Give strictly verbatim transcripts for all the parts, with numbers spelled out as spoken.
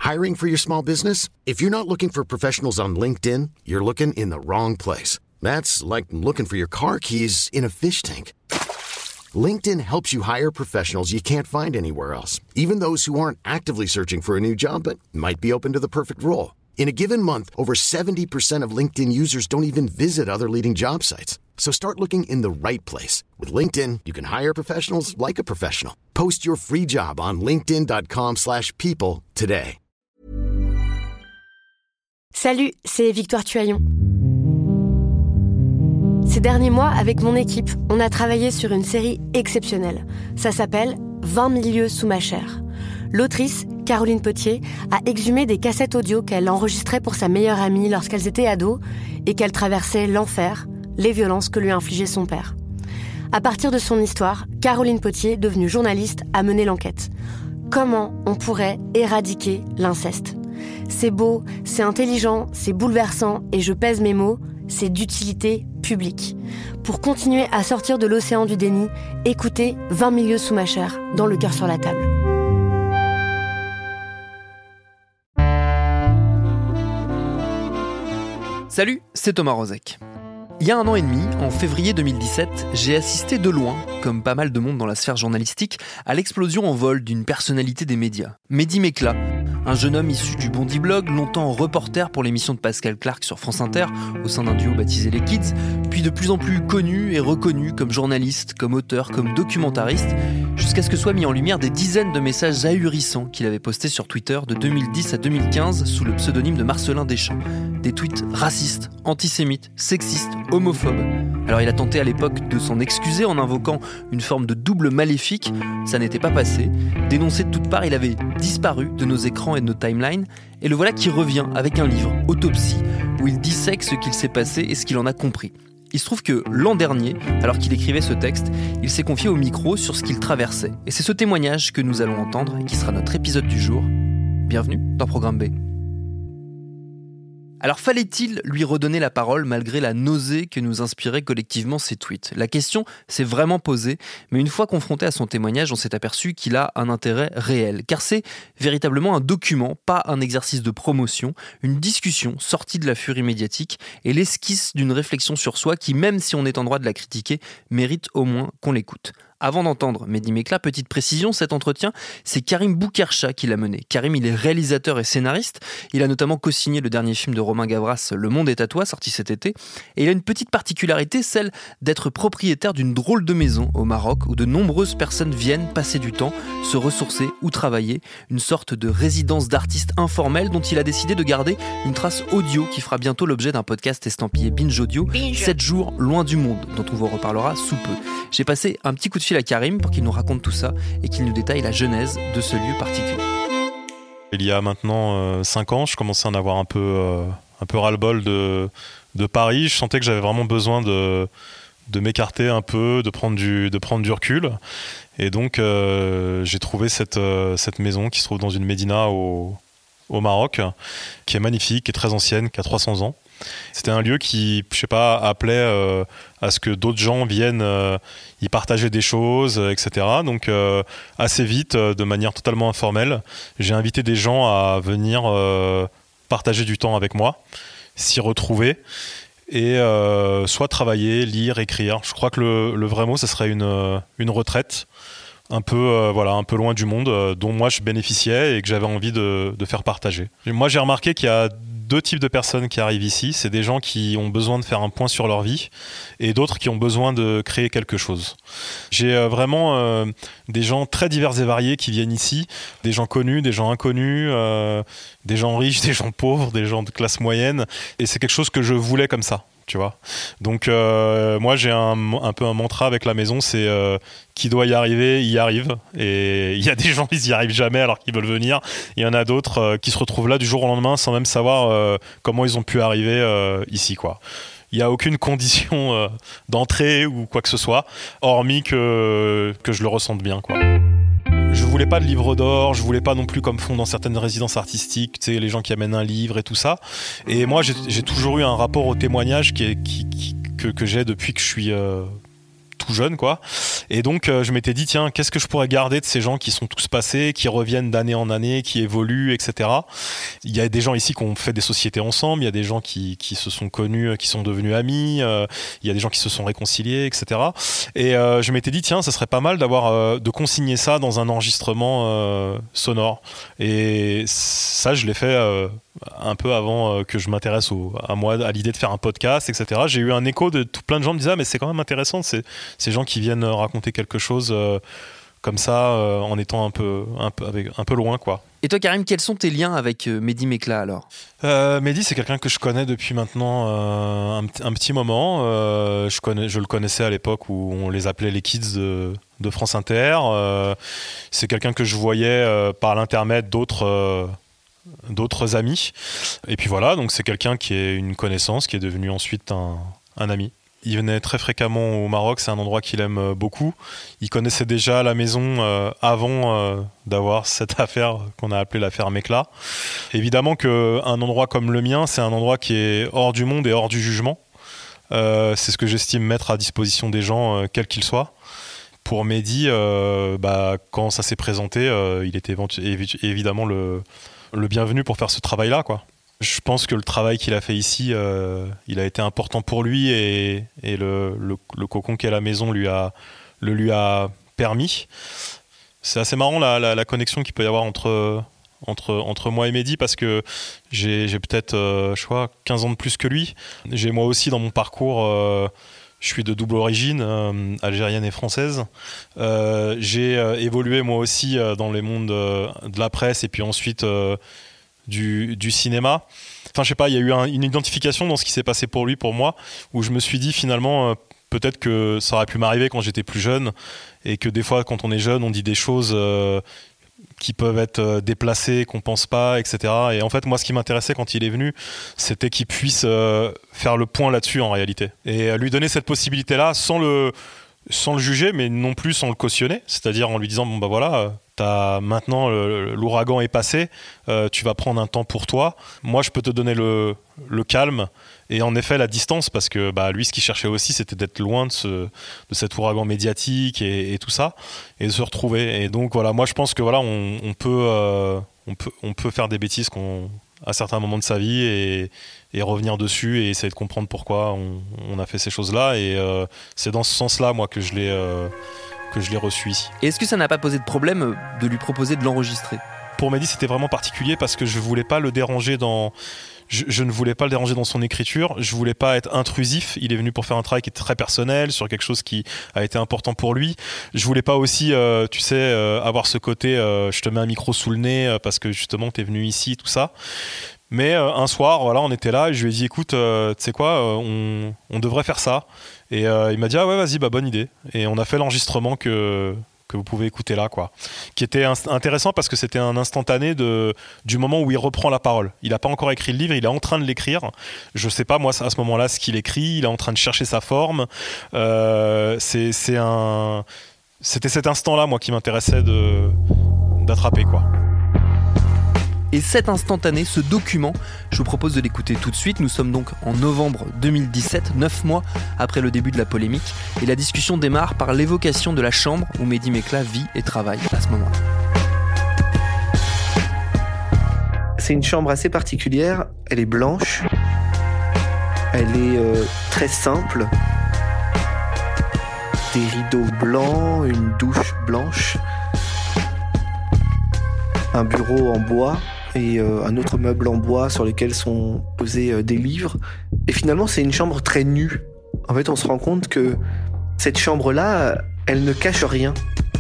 Hiring for your small business? If you're not looking for professionals on LinkedIn, you're looking in the wrong place. That's like looking for your car keys in a fish tank. LinkedIn helps you hire professionals you can't find anywhere else, even those who aren't actively searching for a new job but might be open to the perfect role. In a given month, over seventy percent of LinkedIn users don't even visit other leading job sites. So start looking in the right place. With LinkedIn, you can hire professionals like a professional. Post your free job on linkedin dot com slash people today. Salut, c'est Victoire Tuaillon. Ces derniers mois, avec mon équipe, on a travaillé sur une série exceptionnelle. Ça s'appelle « vingt mille lieues sous ma chair ». L'autrice, Caroline Potier, a exhumé des cassettes audio qu'elle enregistrait pour sa meilleure amie lorsqu'elles étaient ados et qu'elle traversait l'enfer, les violences que lui infligeait son père. À partir de son histoire, Caroline Potier, devenue journaliste, a mené l'enquête. Comment on pourrait éradiquer l'inceste ? C'est beau, c'est intelligent, c'est bouleversant et je pèse mes mots, c'est d'utilité publique. Pour continuer à sortir de l'océan du déni, écoutez vingt mille lieues sous ma chair, dans Le cœur sur la table. Salut, c'est Thomas Rozek. Il y a un an et demi, en février deux mille dix-sept, j'ai assisté de loin, comme pas mal de monde dans la sphère journalistique, à l'explosion en vol d'une personnalité des médias, Mehdi Mekla, un jeune homme issu du Bondi Blog, longtemps reporter pour l'émission de Pascal Clark sur France Inter, au sein d'un duo baptisé Les Kids, puis de plus en plus connu et reconnu comme journaliste, comme auteur, comme documentariste, jusqu'à ce que soient mis en lumière des dizaines de messages ahurissants qu'il avait postés sur Twitter de deux mille dix à deux mille quinze sous le pseudonyme de Marcelin Deschamps. Des tweets racistes, antisémites, sexistes, homophobes. Alors il a tenté à l'époque de s'en excuser en invoquant une forme de double maléfique, ça n'était pas passé. Dénoncé de toutes parts, il avait disparu de nos écrans et de nos timelines, et le voilà qui revient avec un livre, Autopsie, où il dissèque ce qu'il s'est passé et ce qu'il en a compris. Il se trouve que l'an dernier, alors qu'il écrivait ce texte, il s'est confié au micro sur ce qu'il traversait. Et c'est ce témoignage que nous allons entendre et qui sera notre épisode du jour. Bienvenue dans Programme B. Alors fallait-il lui redonner la parole malgré la nausée que nous inspiraient collectivement ses tweets ? La question s'est vraiment posée, mais une fois confronté à son témoignage, on s'est aperçu qu'il a un intérêt réel. Car c'est véritablement un document, pas un exercice de promotion, une discussion sortie de la furie médiatique et l'esquisse d'une réflexion sur soi qui, même si on est en droit de la critiquer, mérite au moins qu'on l'écoute. Avant d'entendre Mehdi Mekla, petite précision, cet entretien, c'est Karim Boukercha qui l'a mené. Karim, il est réalisateur et scénariste. Il a notamment co-signé le dernier film de Romain Gavras, Le Monde est à toi, sorti cet été. Et il a une petite particularité, celle d'être propriétaire d'une drôle de maison au Maroc, où de nombreuses personnes viennent passer du temps, se ressourcer ou travailler. Une sorte de résidence d'artistes informelle dont il a décidé de garder une trace audio qui fera bientôt l'objet d'un podcast estampillé Binge Audio, sept jours loin du monde, dont on vous reparlera sous peu. J'ai passé un petit coup de fil à Karim pour qu'il nous raconte tout ça et qu'il nous détaille la genèse de ce lieu particulier. Il y a maintenant cinq euh, ans, je commençais à en avoir un peu, euh, un peu ras-le-bol de, de Paris. Je sentais que j'avais vraiment besoin de, de m'écarter un peu, de prendre du, de prendre du recul. Et donc, euh, j'ai trouvé cette, euh, cette maison qui se trouve dans une médina au, au Maroc, qui est magnifique, qui est très ancienne, qui a trois cents ans. C'était un lieu qui, je sais pas, appelait euh, à ce que d'autres gens viennent euh, y partager des choses, et cetera. Donc euh, assez vite, euh, de manière totalement informelle, j'ai invité des gens à venir euh, partager du temps avec moi, s'y retrouver et euh, soit travailler, lire, écrire. Je crois que le, le vrai mot, ce serait une, une retraite. Un peu, euh, voilà, un peu loin du monde euh, dont moi je bénéficiais et que j'avais envie de, de faire partager. Et moi j'ai remarqué qu'il y a deux types de personnes qui arrivent ici. C'est des gens qui ont besoin de faire un point sur leur vie et d'autres qui ont besoin de créer quelque chose. J'ai euh, vraiment euh, des gens très divers et variés qui viennent ici, des gens connus, des gens inconnus, euh, des gens riches, des gens pauvres, des gens de classe moyenne, et c'est quelque chose que je voulais comme ça. Tu vois. Donc euh, moi j'ai un, un peu un mantra avec la maison, c'est euh, qui doit y arriver, y arrive. Et il y a des gens qui n'y arrivent jamais alors qu'ils veulent venir. Il y en a d'autres euh, qui se retrouvent là du jour au lendemain sans même savoir euh, comment ils ont pu arriver euh, ici, quoi. Il n'y a aucune condition euh, d'entrée ou quoi que ce soit, hormis que, que je le ressente bien, quoi. Je voulais pas de livre d'or, je voulais pas non plus comme font dans certaines résidences artistiques, tu sais, les gens qui amènent un livre et tout ça. Et moi, j'ai, j'ai toujours eu un rapport au témoignage qui est, qui, qui, que, que j'ai depuis que je suis euh, tout tout jeune, quoi. Et donc, euh, je m'étais dit, tiens, qu'est-ce que je pourrais garder de ces gens qui sont tous passés, qui reviennent d'année en année, qui évoluent, et cetera. Il y a des gens ici qui ont fait des sociétés ensemble, il y a des gens qui, qui se sont connus, qui sont devenus amis, euh, il y a des gens qui se sont réconciliés, et cetera. Et euh, je m'étais dit, tiens, ça serait pas mal d'avoir, euh, de consigner ça dans un enregistrement euh, sonore. Et ça, je l'ai fait euh, un peu avant euh, que je m'intéresse au, à moi, à l'idée de faire un podcast, et cetera. J'ai eu un écho de tout plein de gens me disaient, ah, mais c'est quand même intéressant, c'est, ces gens qui viennent raconter quelque chose euh, comme ça, euh, en étant un peu, un, peu, avec, un peu loin, quoi. Et toi, Karim, quels sont tes liens avec euh, Mehdi Mekla alors ? euh, Mehdi, c'est quelqu'un que je connais depuis maintenant euh, un, un petit moment. Euh, je, connais, je le connaissais à l'époque où on les appelait les Kids de, de France Inter. Euh, c'est quelqu'un que je voyais euh, par l'intermède d'autres... Euh, d'autres amis, et puis voilà, donc c'est quelqu'un qui est une connaissance, qui est devenu ensuite un, un ami. Il venait très fréquemment au Maroc, c'est un endroit qu'il aime beaucoup. Il connaissait déjà la maison euh, avant euh, d'avoir cette affaire qu'on a appelée l'affaire Mekla. Évidemment qu'un endroit comme le mien, c'est un endroit qui est hors du monde et hors du jugement. Euh, c'est ce que j'estime mettre à disposition des gens, euh, quels qu'ils soient. Pour Mehdi, euh, bah, quand ça s'est présenté, euh, il était évi- évidemment le le bienvenu pour faire ce travail-là, quoi. Je pense que le travail qu'il a fait ici, euh, il a été important pour lui et, et le, le, le cocon qu'est la maison lui a, le lui a permis. C'est assez marrant la, la, la connexion qu'il peut y avoir entre, entre, entre moi et Mehdi parce que j'ai, j'ai peut-être euh, je crois, quinze ans de plus que lui. J'ai moi aussi dans mon parcours... Euh, Je suis de double origine, euh, algérienne et française. Euh, j'ai euh, évolué moi aussi euh, dans les mondes euh, de la presse et puis ensuite euh, du, du cinéma. Enfin, je sais pas, il y a eu un, une identification dans ce qui s'est passé pour lui, pour moi, où je me suis dit finalement, euh, peut-être que ça aurait pu m'arriver quand j'étais plus jeune et que des fois, quand on est jeune, on dit des choses... Euh, qui peuvent être déplacés, qu'on pense pas, et cetera. Et en fait, moi, ce qui m'intéressait quand il est venu, c'était qu'il puisse euh, faire le point là-dessus, en réalité. Et lui donner cette possibilité-là, sans le, sans le juger, mais non plus sans le cautionner. C'est-à-dire en lui disant, bon, bah voilà, t'as, maintenant, le, l'ouragan est passé, euh, tu vas prendre un temps pour toi. Moi, je peux te donner le, le calme. Et en effet, la distance, parce que bah, lui, ce qu'il cherchait aussi, c'était d'être loin de, ce, de cet ouragan médiatique et, et tout ça, et de se retrouver. Et donc, voilà, moi, je pense que voilà, on, on, peut, euh, on, peut, on peut faire des bêtises qu'on, à certains moments de sa vie et, et revenir dessus et essayer de comprendre pourquoi on, on a fait ces choses-là. Et euh, c'est dans ce sens-là, moi, que je l'ai, euh, que je l'ai reçu ici. Et est-ce que ça n'a pas posé de problème de lui proposer de l'enregistrer ? Pour Mehdi, c'était vraiment particulier parce que je voulais pas le déranger dans... Je, je ne voulais pas le déranger dans son écriture, je voulais pas être intrusif, il est venu pour faire un travail qui est très personnel, sur quelque chose qui a été important pour lui. Je voulais pas aussi, euh, tu sais, euh, avoir ce côté, euh, je te mets un micro sous le nez euh, parce que justement t'es venu ici, tout ça. Mais euh, un soir, voilà, on était là et je lui ai dit, écoute, euh, tu sais quoi, euh, on, on devrait faire ça. Et euh, il m'a dit, ah ouais, vas-y, bah bonne idée. Et on a fait l'enregistrement que... que vous pouvez écouter là, quoi. Qui était inst- intéressant parce que c'était un instantané de, du moment où il reprend la parole. Il n'a pas encore écrit le livre, il est en train de l'écrire. Je sais pas, moi, à ce moment-là, ce qu'il écrit, il est en train de chercher sa forme. Euh, c'est, c'est un... C'était cet instant-là, moi, qui m'intéressait de... d'attraper, quoi. Et cet instantané, ce document, je vous propose de l'écouter tout de suite. Nous sommes donc en novembre deux mille dix-sept, neuf mois après le début de la polémique. Et la discussion démarre par l'évocation de la chambre où Mehdi Mekla vit et travaille à ce moment-là. C'est une chambre assez particulière. Elle est blanche. Elle est euh, très simple. Des rideaux blancs, une douche blanche. Un bureau en bois. Et euh, un autre meuble en bois sur lequel sont posés euh, des livres. Et finalement, c'est une chambre très nue. En fait, on se rend compte que cette chambre-là, elle ne cache rien.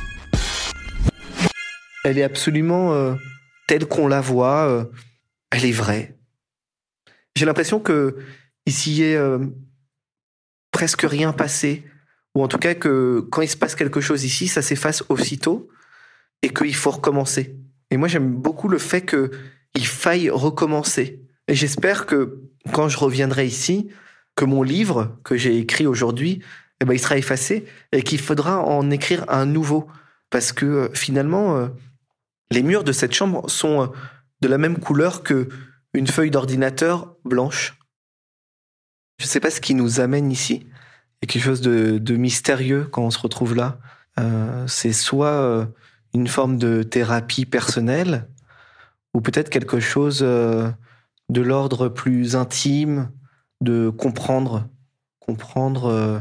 Elle est absolument euh, telle qu'on la voit. Euh, elle est vraie. J'ai l'impression que ici y est euh, presque rien passé. Ou en tout cas que quand il se passe quelque chose ici, ça s'efface aussitôt et qu'il faut recommencer. Et moi, j'aime beaucoup le fait qu'il faille recommencer. Et j'espère que quand je reviendrai ici, que mon livre que j'ai écrit aujourd'hui, eh ben, il sera effacé et qu'il faudra en écrire un nouveau. Parce que euh, finalement, euh, les murs de cette chambre sont euh, de la même couleur qu'une feuille d'ordinateur blanche. Je ne sais pas ce qui nous amène ici. Il y a quelque chose de, de mystérieux quand on se retrouve là. Euh, c'est soit euh, une forme de thérapie personnelle, ou peut-être quelque chose euh, de l'ordre plus intime, de comprendre, comprendre euh,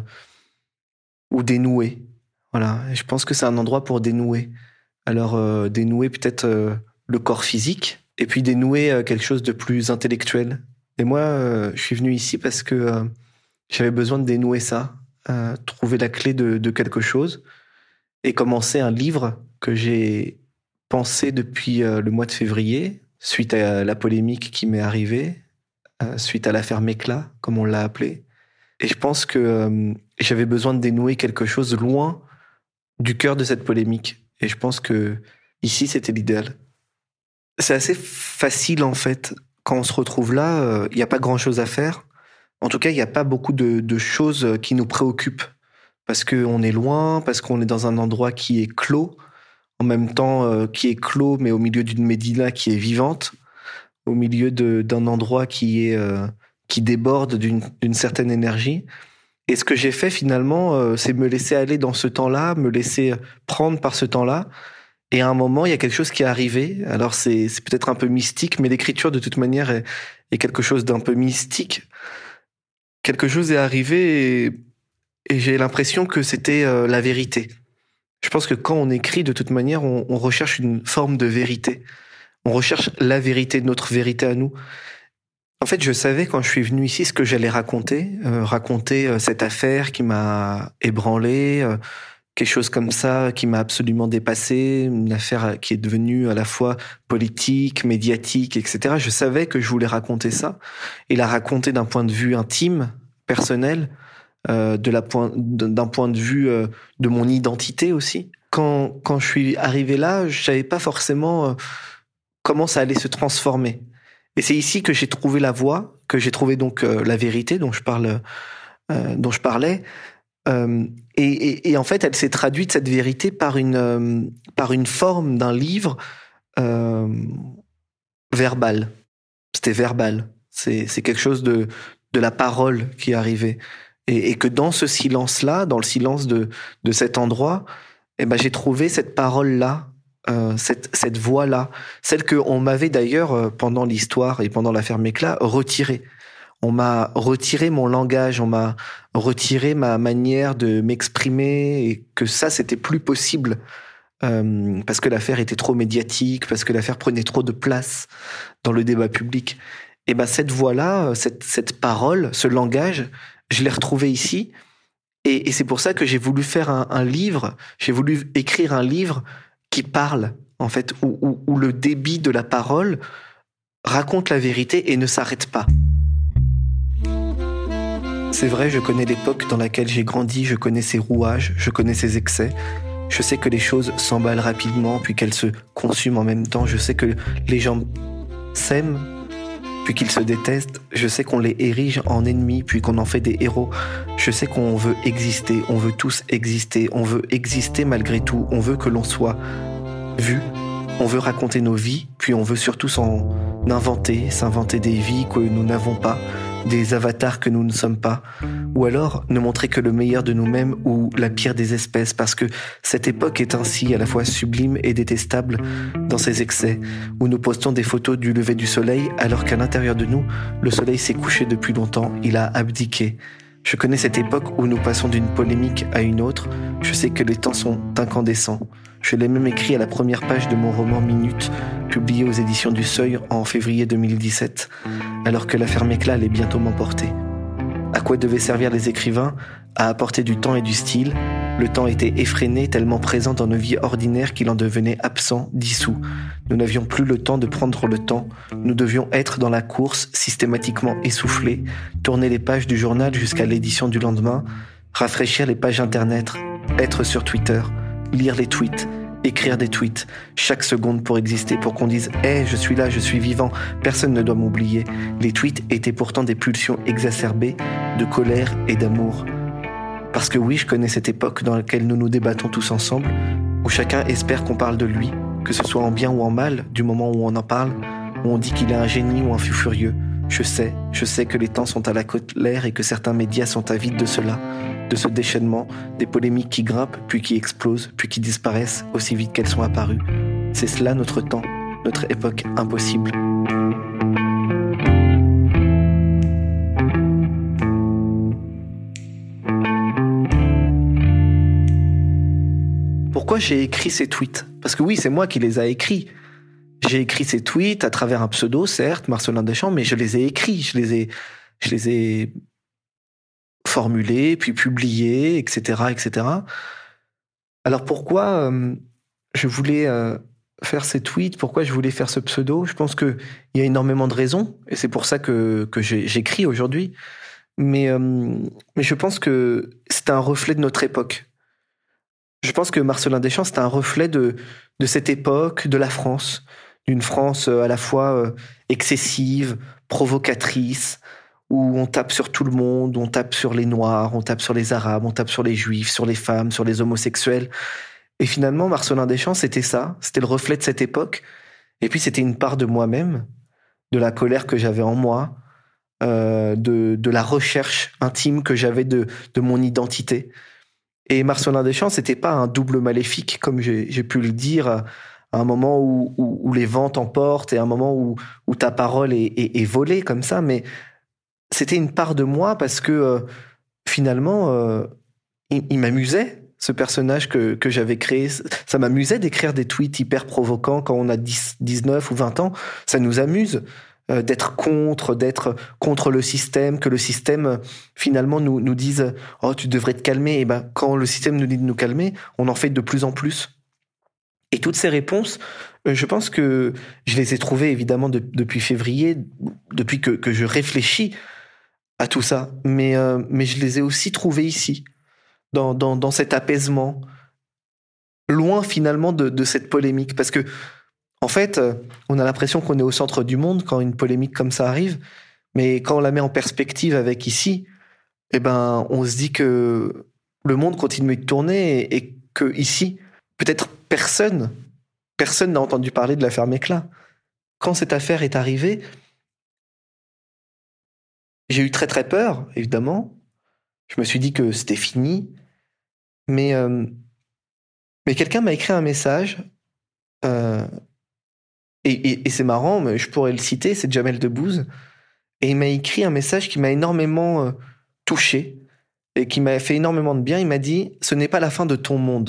ou dénouer. Voilà. Et je pense que c'est un endroit pour dénouer. Alors euh, dénouer peut-être euh, le corps physique, et puis dénouer euh, quelque chose de plus intellectuel. Et moi, euh, je suis venu ici parce que euh, j'avais besoin de dénouer ça, euh, trouver la clé de, de quelque chose, et commencer un livre que j'ai pensé depuis euh, le mois de février, suite à la polémique qui m'est arrivée, euh, suite à l'affaire Mecla, comme on l'a appelé. Et je pense que euh, j'avais besoin de dénouer quelque chose loin du cœur de cette polémique. Et je pense que ici, c'était l'idéal. C'est assez facile, en fait. Quand on se retrouve là, il euh, n'y a pas grand-chose à faire. En tout cas, il n'y a pas beaucoup de, de choses qui nous préoccupent. Parce qu'on est loin, parce qu'on est dans un endroit qui est clos, en même temps euh, qui est clos, mais au milieu d'une médina qui est vivante, au milieu de, d'un endroit qui, est, euh, qui déborde d'une, d'une certaine énergie. Et ce que j'ai fait finalement, euh, c'est me laisser aller dans ce temps-là, me laisser prendre par ce temps-là. Et à un moment, il y a quelque chose qui est arrivé. Alors c'est, c'est peut-être un peu mystique, mais l'écriture de toute manière est, est quelque chose d'un peu mystique. Quelque chose est arrivé et, et j'ai l'impression que c'était euh, la vérité. Je pense que quand on écrit, de toute manière, on, on recherche une forme de vérité. On recherche la vérité, notre vérité à nous. En fait, je savais quand je suis venu ici ce que j'allais raconter, euh, raconter euh, cette affaire qui m'a ébranlé, euh, quelque chose comme ça qui m'a absolument dépassé, une affaire qui est devenue à la fois politique, médiatique, et cetera. Je savais que je voulais raconter ça et la raconter d'un point de vue intime, personnel, euh, de la point, d'un point de vue euh, de mon identité aussi. Quand quand je suis arrivé là, je savais pas forcément euh, comment ça allait se transformer. Et c'est ici que j'ai trouvé la voie, que j'ai trouvé donc euh, la vérité dont je parle, euh, dont je parlais. Euh, et, et, et en fait, elle s'est traduite cette vérité par une euh, par une forme d'un livre euh, verbal. C'était verbal. C'est c'est quelque chose de de la parole qui est arrivé. Et, et que dans ce silence-là, dans le silence de de cet endroit, eh ben j'ai trouvé cette parole-là. Euh, cette, cette voix-là, celle qu'on m'avait d'ailleurs, euh, pendant l'histoire et pendant l'affaire Mecla, retirée. On m'a retiré mon langage, on m'a retiré ma manière de m'exprimer, et que ça, c'était plus possible, euh, parce que l'affaire était trop médiatique, parce que l'affaire prenait trop de place dans le débat public. Et ben cette voix-là, cette, cette parole, ce langage, je l'ai retrouvé ici, et, et c'est pour ça que j'ai voulu faire un, un livre, j'ai voulu écrire un livre qui parle, en fait, où, où, où le débit de la parole raconte la vérité et ne s'arrête pas. C'est vrai, je connais l'époque dans laquelle j'ai grandi, je connais ses rouages, je connais ses excès. Je sais que les choses s'emballent rapidement, puis qu'elles se consument en même temps. Je sais que les gens s'aiment, puis qu'ils se détestent. Je sais qu'on les érige en ennemis, puis qu'on en fait des héros. Je sais qu'on veut exister, on veut tous exister, on veut exister malgré tout, on veut que l'on soit vu, on veut raconter nos vies, puis on veut surtout s'en inventer, s'inventer des vies que nous n'avons pas, des avatars que nous ne sommes pas, ou alors ne montrer que le meilleur de nous-mêmes ou la pire des espèces, parce que cette époque est ainsi à la fois sublime et détestable dans ses excès, où nous postons des photos du lever du soleil alors qu'à l'intérieur de nous, le soleil s'est couché depuis longtemps, il a abdiqué. Je connais cette époque où nous passons d'une polémique à une autre, je sais que les temps sont incandescents. Je l'ai même écrit à la première page de mon roman Minute, publié aux éditions du Seuil en février deux mille dix-sept, alors que l'affaire Mecla allait bientôt m'emporter. À quoi devaient servir les écrivains? À apporter du temps et du style. Le temps était effréné, tellement présent dans nos vies ordinaires qu'il en devenait absent, dissous. Nous n'avions plus le temps de prendre le temps. Nous devions être dans la course, systématiquement essoufflés, tourner les pages du journal jusqu'à l'édition du lendemain, rafraîchir les pages internet, être sur Twitter, lire les tweets, écrire des tweets, chaque seconde pour exister, pour qu'on dise « Hey, je suis là, je suis vivant, personne ne doit m'oublier ». Les tweets étaient pourtant des pulsions exacerbées de colère et d'amour. Parce que oui, je connais cette époque dans laquelle nous nous débattons tous ensemble, où chacun espère qu'on parle de lui, que ce soit en bien ou en mal, du moment où on en parle, où on dit qu'il est un génie ou un fou furieux. Je sais, je sais que les temps sont à la colère et que certains médias sont avides de cela, de ce déchaînement, des polémiques qui grimpent, puis qui explosent, puis qui disparaissent aussi vite qu'elles sont apparues. C'est cela notre temps, notre époque impossible. Pourquoi j'ai écrit ces tweets ? Parce que oui, c'est moi qui les ai écrits. J'ai écrit ces tweets à travers un pseudo, certes, Marcelin Deschamps, mais je les ai écrits, je les ai, je les ai formulés, puis publiés, et cetera, et cetera. Alors pourquoi euh, je voulais euh, faire ces tweets ? Pourquoi je voulais faire ce pseudo ? Je pense qu'il y a énormément de raisons, et c'est pour ça que, que j'ai, j'écris aujourd'hui. Mais, euh, mais je pense que c'est un reflet de notre époque. Je pense que Marcelin Deschamps, c'est un reflet de, de cette époque, de la France, d'une France à la fois euh, excessive, provocatrice, où on tape sur tout le monde, on tape sur les Noirs, on tape sur les Arabes, on tape sur les Juifs, sur les femmes, sur les homosexuels. Et finalement, Marcelin Deschamps, c'était ça, c'était le reflet de cette époque. Et puis, c'était une part de moi-même, de la colère que j'avais en moi, euh, de, de la recherche intime que j'avais de, de mon identité. Et Marcelin Deschamps, c'était pas un double maléfique, comme j'ai, j'ai pu le dire, à un moment où, où, où les vents t'emportent et à un moment où, où ta parole est, est, est volée comme ça, mais c'était une part de moi parce que euh, finalement, euh, il, il m'amusait, ce personnage que, que j'avais créé. Ça m'amusait d'écrire des tweets hyper provocants quand on a dix, dix-neuf ou vingt ans. Ça nous amuse euh, d'être contre, d'être contre le système, que le système finalement nous, nous dise « Oh, tu devrais te calmer ». Et ben, quand le système nous dit de nous calmer, on en fait de plus en plus. Et toutes ces réponses, je pense que je les ai trouvées évidemment de, depuis février, depuis que, que je réfléchis à tout ça. Mais, euh, mais je les ai aussi trouvées ici, dans, dans, dans cet apaisement, loin finalement de, de cette polémique. Parce que, en fait, on a l'impression qu'on est au centre du monde quand une polémique comme ça arrive. Mais quand on la met en perspective avec ici, eh ben, on se dit que le monde continue de tourner et, et que ici, peut-être personne, personne n'a entendu parler de l'affaire Mecla. Quand cette affaire est arrivée, j'ai eu très très peur, évidemment. Je me suis dit que c'était fini. Mais, euh, mais quelqu'un m'a écrit un message, euh, et, et, et c'est marrant, mais je pourrais le citer, c'est Jamel Debbouze, et il m'a écrit un message qui m'a énormément euh, touché, et qui m'a fait énormément de bien. Il m'a dit « Ce n'est pas la fin de ton monde ».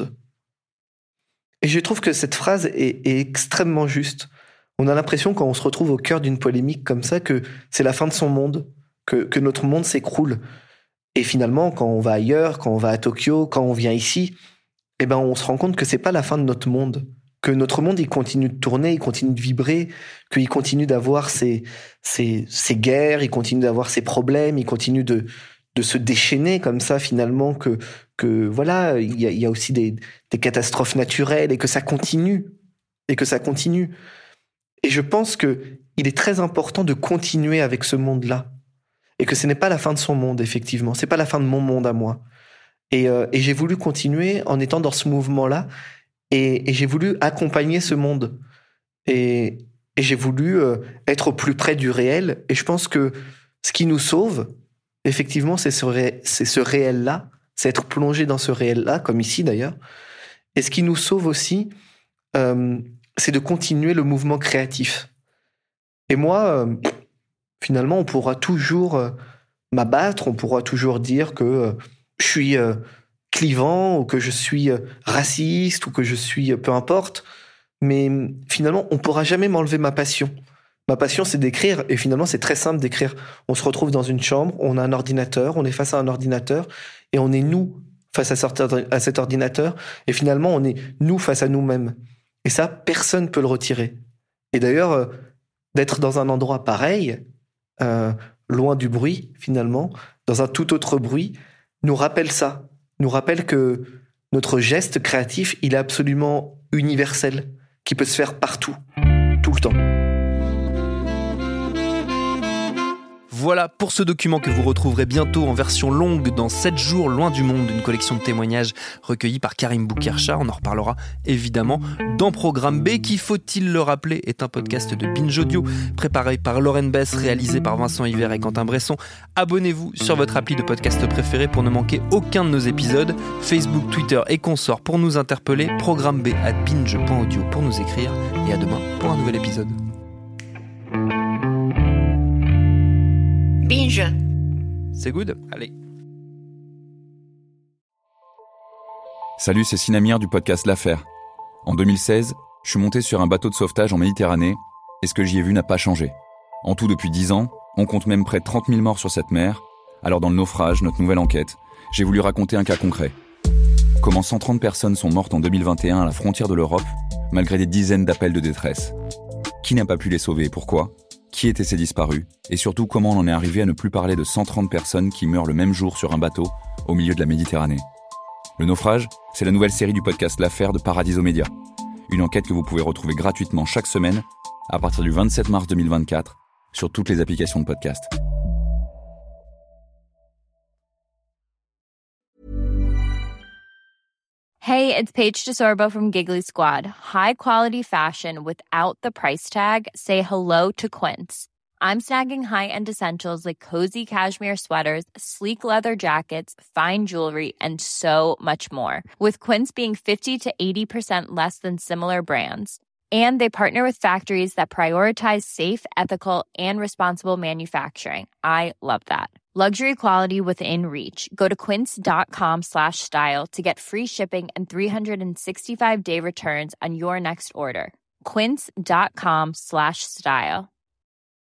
Et je trouve que cette phrase est, est extrêmement juste. On a l'impression, quand on se retrouve au cœur d'une polémique comme ça, que c'est la fin de son monde, que, que notre monde s'écroule. Et finalement, quand on va ailleurs, quand on va à Tokyo, quand on vient ici, eh ben, on se rend compte que c'est pas la fin de notre monde. Que notre monde, il continue de tourner, il continue de vibrer, qu'il continue d'avoir ses, ses, ses guerres, il continue d'avoir ses problèmes, il continue de, de se déchaîner comme ça, finalement, que, que voilà, il y a, il y a aussi des, des catastrophes naturelles et que ça continue. Et que ça continue. Et je pense que il est très important de continuer avec ce monde-là. Et que ce n'est pas la fin de son monde, effectivement. C'est pas la fin de mon monde à moi. Et, euh, et j'ai voulu continuer en étant dans ce mouvement-là. Et, et j'ai voulu accompagner ce monde. Et, et j'ai voulu euh, être au plus près du réel. Et je pense que ce qui nous sauve, effectivement, c'est ce, ré, c'est ce réel-là. C'est être plongé dans ce réel-là, comme ici d'ailleurs. Et ce qui nous sauve aussi, euh, c'est de continuer le mouvement créatif. Et moi... Euh, Finalement, on pourra toujours euh, m'abattre, on pourra toujours dire que euh, je suis euh, clivant ou que je suis euh, raciste ou que je suis euh, peu importe. Mais finalement, on pourra jamais m'enlever ma passion. Ma passion, c'est d'écrire. Et finalement, c'est très simple d'écrire. On se retrouve dans une chambre, on a un ordinateur, on est face à un ordinateur et on est nous face à cet ordinateur. Et finalement, on est nous face à nous-mêmes. Et ça, personne ne peut le retirer. Et d'ailleurs, euh, d'être dans un endroit pareil... Euh, loin du bruit, finalement, dans un tout autre bruit, nous rappelle ça, nous rappelle que notre geste créatif, il est absolument universel, qui peut se faire partout, tout le temps. Voilà pour ce document que vous retrouverez bientôt en version longue dans sept jours loin du monde, une collection de témoignages recueillis par Karim Boukercha. On en reparlera évidemment dans Programme B, qui, faut-il le rappeler, est un podcast de Binge Audio, préparé par Lauren Bess, réalisé par Vincent Hiver et Quentin Bresson. Abonnez-vous sur votre appli de podcast préféré pour ne manquer aucun de nos épisodes. Facebook, Twitter et consorts pour nous interpeller. Programme B à binge point audio pour nous écrire. Et à demain pour un nouvel épisode. Binge. C'est good. Allez. Salut, c'est Sinamir du podcast L'Affaire. En deux mille seize, je suis monté sur un bateau de sauvetage en Méditerranée et ce que j'y ai vu n'a pas changé. En tout, depuis dix ans, on compte même près de trente mille morts sur cette mer. Alors dans le naufrage, notre nouvelle enquête, j'ai voulu raconter un cas concret. Comment cent trente personnes sont mortes en deux mille vingt et un à la frontière de l'Europe, malgré des dizaines d'appels de détresse. Qui n'a pas pu les sauver et pourquoi ? Qui étaient ces disparus ? Et surtout, comment on en est arrivé à ne plus parler de cent trente personnes qui meurent le même jour sur un bateau au milieu de la Méditerranée ? Le naufrage, c'est la nouvelle série du podcast L'Affaire de Paradiso Media. Une enquête que vous pouvez retrouver gratuitement chaque semaine à partir du vingt-sept mars deux mille vingt-quatre sur toutes les applications de podcast. Hey, it's Paige DeSorbo from Giggly Squad. High quality fashion without the price tag. Say hello to Quince. I'm snagging high-end essentials like cozy cashmere sweaters, sleek leather jackets, fine jewelry, and so much more. With Quince being fifty to eighty percent less than similar brands. And they partner with factories that prioritize safe, ethical, and responsible manufacturing. I love that. Luxury quality within reach. Go to quince.com slash style to get free shipping and three sixty-five day returns on your next order. Quince.com slash style.